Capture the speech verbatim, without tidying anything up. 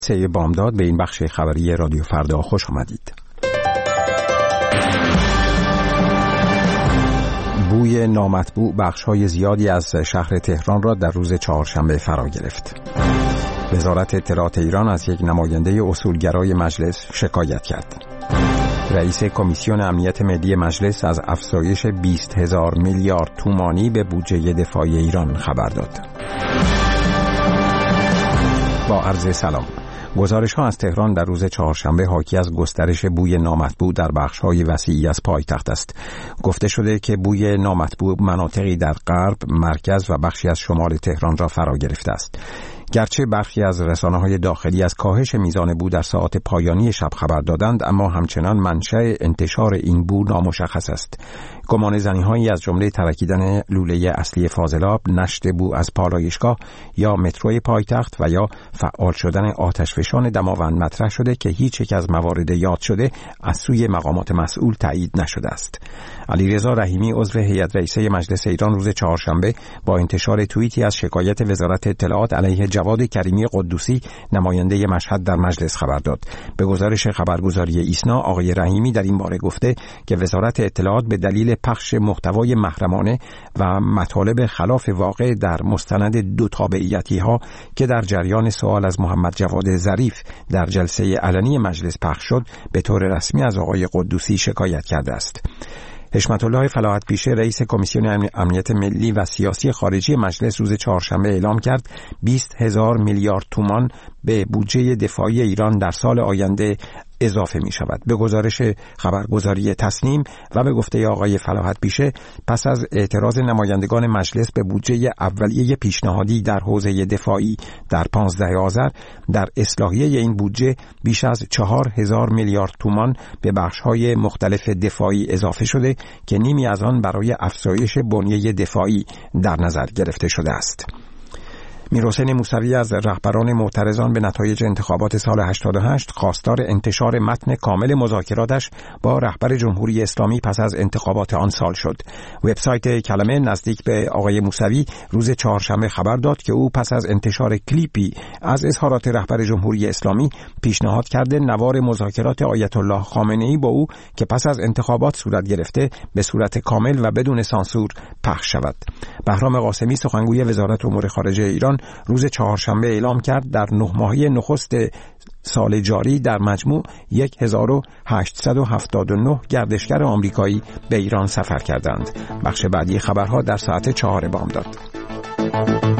سه بامداد به این بخش خبری رادیو فردا خوش آمدید. بوی نامطبوع بخش‌های زیادی از شهر تهران را در روز چهارشنبه فرا گرفت. وزارت اطلاعات ایران از یک نماینده اصولگرای مجلس شکایت کرد. رئیس کمیسیون امنیت ملی مجلس از افزایش بیست هزار میلیارد تومانی به بودجه دفاعی ایران خبر داد. با عرض سلام. گزارش ها از تهران در روز چهارشنبه حاکی از گسترش بوی نامطبوع در بخش‌های وسیعی از پایتخت است. گفته شده که بوی نامطبوع مناطقی در غرب، مرکز و بخشی از شمال تهران را فرا گرفته است. گرچه برخی از رسانه‌های داخلی از کاهش میزان بو در ساعات پایانی شب خبر دادند، اما همچنان منشأ انتشار این بو نامشخص است. گمان زنی‌هایی از جمله ترکیدن لوله اصلی فاضلاب، نشت بو از پالایشگاه یا متروی پایتخت و یا فعال شدن آتشفشان دماوند مطرح شده که هیچ یک از موارد یاد شده از سوی مقامات مسئول تایید نشده است. علیرضا رحیمی عضو هیئت رئیسه مجلس ایران روز چهارشنبه با انتشار توییتی از شکایت وزارت اطلاعات علیه جواد کریمی قدوسی نماینده مشهد در مجلس خبر داد. به گزارش خبرگزاری ایسنا، آقای رحیمی در این باره گفته که وزارت اطلاعات به دلیل پخش محتوای محرمانه و مطالب خلاف واقع در مستند دو تابعیتی ها که در جریان سوال از محمد جواد ظریف در جلسه علنی مجلس پخش شد، به طور رسمی از آقای قدوسی شکایت کرده است. حشمت الله فلاحت پیشه رئیس کمیسیون امنیت ملی و سیاسی خارجی مجلس روز چهارشنبه اعلام کرد بیست هزار میلیارد تومان به بودجه دفاعی ایران در سال آینده اضافه می شود. به گزارش خبرگزاری تسنیم و به گفته آقای فلاحت پیشه، پس از اعتراض نمایندگان مجلس به بودجه اولیه پیشنهادی در حوزه دفاعی در پانزده آذر، در اصلاحیه این بودجه بیش از چهار هزار میلیارد تومان به بخش‌های مختلف دفاعی اضافه شده که نیمی از آن برای افزایش بنیه دفاعی در نظر گرفته شده است. میرحسین موسوی از رهبران معترضان به نتایج انتخابات سال هشتاد و هشت خواستار انتشار متن کامل مذاکراتش با رهبر جمهوری اسلامی پس از انتخابات آن سال شد. وبسایت کلمه نزدیک به آقای موسوی روز چهارشنبه خبر داد که او پس از انتشار کلیپی از اظهارات رهبر جمهوری اسلامی پیشنهاد کرده نوار مذاکرات آیت الله خامنه‌ای با او که پس از انتخابات صورت گرفته به صورت کامل و بدون سانسور پخش شود. بهرام قاسمی سخنگوی وزارت امور خارجه ایران روز چهارشنبه اعلام کرد در نه ماهه نخست سال جاری در مجموع هزار و هشتصد و هفتاد و نه گردشگر آمریکایی به ایران سفر کردند. بخش بعدی خبرها در ساعت چهار بامداد.